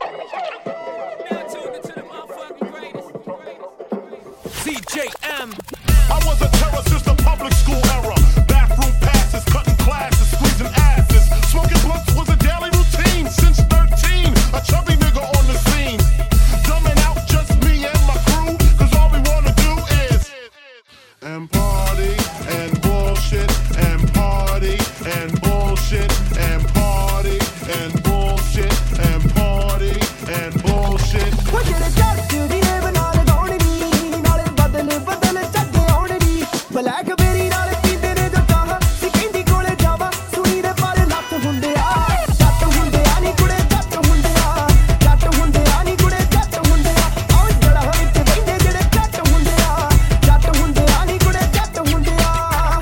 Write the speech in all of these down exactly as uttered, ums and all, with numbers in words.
D J M. I was a terror since the public school era. Bathroom passes, cutting classes, squeezing asses. Smoking blunts was a daily routine since thirteen. A chubby nigga on the scene. Dumbing out just me and my crew. Cause all we wanna do is and party and bullshit and party and bullshit and party and bullshit and party and bullshit. What did it got to the even all the only me? Not in but the live but the check the only blackberry ਨਾਲ ਪੀਂਦੇ ਨੇ ਜੱਟਾਂ ਸਿੱਖੀਂਦੀ ਕੋਲੇ ਜਾਵਾ ਸੁਣੀ ਦੇ ਪਰ ਲੱਤ ਹੁੰਦੇ ਆ ਜੱਟ ਹੁੰਦੇ ਆ ਨੀ ਕੁੜੇ ਜੱਟ ਹੁੰਦੇ ਆ ਜੱਟ ਹੁੰਦੇ ਆ ਨੀ ਕੁੜੇ ਜੱਟ ਹੁੰਦੇ ਆ ਆਹ ਜੜਾ ਵਿੱਚ ਬੈਠੇ ਜਿਹੜੇ ਜੱਟ ਹੁੰਦੇ ਆ ਜੱਟ ਹੁੰਦੇ ਆ ਨੀ ਕੁੜੇ ਜੱਟ ਹੁੰਦੇ ਆ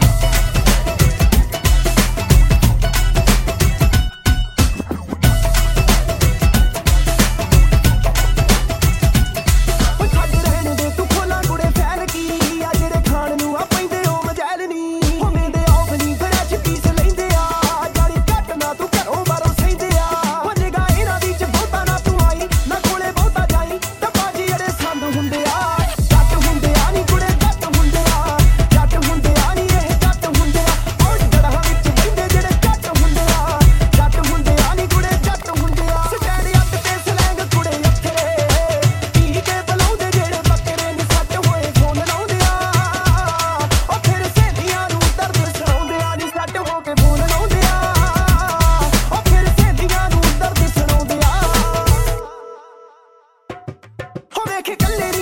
ਉਹ ਛੱਡ ਰਹਿਣ ਦੇ ਤੂੰ ਖੋਲਾ ਕੁੜੇ ਫੈਨ ਕੀ ਆ ਜਿਹੜੇ ਖਾਣ ਨੂੰ ਆ ਪੈਂਦੇ ਉਹ ਮਜੈਲ ਨਹੀਂ ਹੁੰਦੇ ਆਉ ਨਹੀਂ ਫਿਰ ਅੱਜ ਪੀਸ ਲੈਂਦੇ ਆ ਜਾਲੀ ਕੱਟ ਨਾ ਤੂੰ ਘਰੋਂ ਬਾਹਰੋਂ ਸਹਿੰਦੇ ਆ ਉਹ ਨਿਗਾ ਇਹਨਾਂ ਦੀ ਚ ਬਹੁਤਾ ਨਾ ਤੂੰ ਆਈ ਨਾ ਕੋਲੇ ਬਹੁਤਾ ਜਾਈ ਤਾਂ ਬਾਜੀ ਜਿਹੜੇ ਸੰਦ ਹੁੰਦੇ ਆ ਜੱਟ ਹੁੰਦੇ ਆ ਨੀ ਕੁੜੇ ਜੱਟ ਹੁੰਦੇ ਆ ਜੱਟ ਹੁੰਦੇ ਆ ਨੀ ਇਹ ਜੱਟ ਹੁੰਦੇ ਆ ਉਹ ਜੜਾ ਵਿੱਚ ਬੈਠੇ ਜਿਹੜੇ ਜੱਟ ਹੁੰਦੇ ਆ ਜੱਟ ਹੁੰਦੇ ਆ ਨੀ ਕੁੜੇ ਜੱਟ ਹੁੰਦੇ ਆ ਸਟੈਂਡ ਅੱਤ ਤੇ ਸਲੈਂਗ ਕੁੜੇ ਅੱਖਰੇ ਪੀ ਕੇ ਬਲਾਉਂਦੇ ਜਿਹੜੇ ਬੱਕਰੇ ਨੀ ਸੱਟ ਹੋਏ ਫੋਨ ਲਾਉਂਦੇ ਆ ਉਹ ਫਿਰ ਸਹੇਲੀਆਂ ਨੂੰ ਦਰਦ ਸੁਣਾਉਂਦੇ ਆ ਨੀ ਸੱਟ ਹੋ ਕੇ ਫੋਨ ਲਾਉਂਦੇ ਆ ਉਹ ਫਿਰ ਸਹੇਲੀਆਂ ਨੂੰ ਦਰਦ ਸੁਣਾਉਂਦੇ ਆ ਹੋ ਵੇਖ ਕੱਲੇ